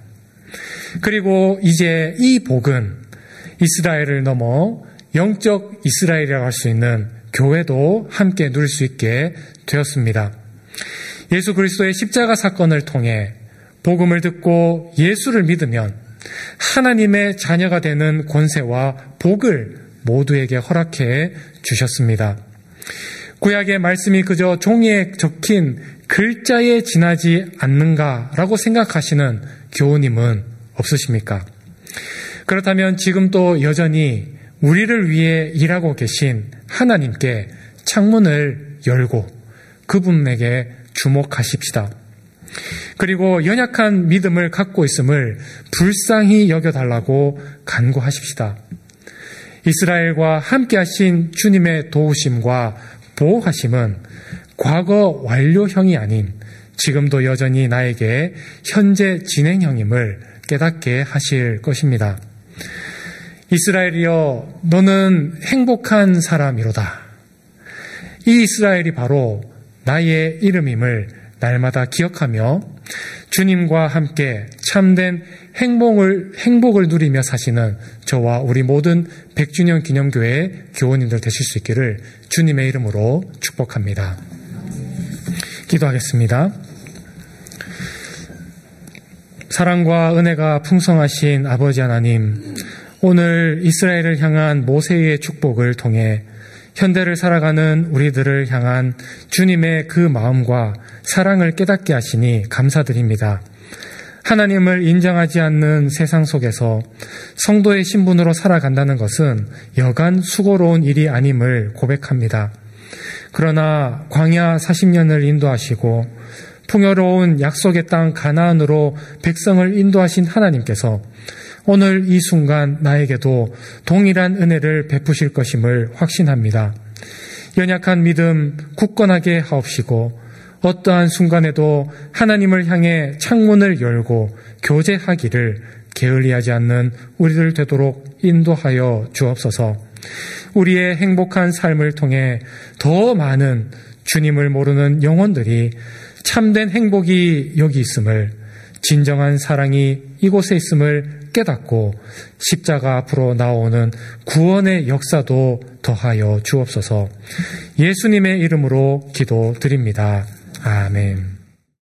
그리고 이제 이 복은 이스라엘을 넘어 영적 이스라엘이라고 할 수 있는 교회도 함께 누릴 수 있게 되었습니다. 예수 그리스도의 십자가 사건을 통해 복음을 듣고 예수를 믿으면 하나님의 자녀가 되는 권세와 복을 모두에게 허락해 주셨습니다. 구약의 말씀이 그저 종이에 적힌 글자에 지나지 않는가라고 생각하시는 교우님은 없으십니까? 그렇다면 지금도 여전히 우리를 위해 일하고 계신 하나님께 창문을 열고 그분에게 주목하십시다. 그리고 연약한 믿음을 갖고 있음을 불쌍히 여겨달라고 간구하십시다. 이스라엘과 함께하신 주님의 도우심과 보호하심은 과거 완료형이 아닌 지금도 여전히 나에게 현재 진행형임을 깨닫게 하실 것입니다. 이스라엘이여 너는 행복한 사람이로다. 이 이스라엘이 바로 나의 이름임을 날마다 기억하며 주님과 함께 참된 행복을 누리며 사시는 저와 우리 모든 100주년 기념교회 교우님들 되실 수 있기를 주님의 이름으로 축복합니다. 기도하겠습니다. 사랑과 은혜가 풍성하신 아버지 하나님, 오늘 이스라엘을 향한 모세의 축복을 통해 현대를 살아가는 우리들을 향한 주님의 그 마음과 사랑을 깨닫게 하시니 감사드립니다. 하나님을 인정하지 않는 세상 속에서 성도의 신분으로 살아간다는 것은 여간 수고로운 일이 아님을 고백합니다. 그러나 광야 40년을 인도하시고 풍요로운 약속의 땅 가나안으로 백성을 인도하신 하나님께서 오늘 이 순간 나에게도 동일한 은혜를 베푸실 것임을 확신합니다. 연약한 믿음 굳건하게 하옵시고 어떠한 순간에도 하나님을 향해 창문을 열고 교제하기를 게을리하지 않는 우리들 되도록 인도하여 주옵소서. 우리의 행복한 삶을 통해 더 많은 주님을 모르는 영혼들이 참된 행복이 여기 있음을, 진정한 사랑이 이곳에 있음을 깨닫고 십자가 앞으로 나오는 구원의 역사도 더하여 주옵소서. 예수님의 이름으로 기도드립니다. 아멘.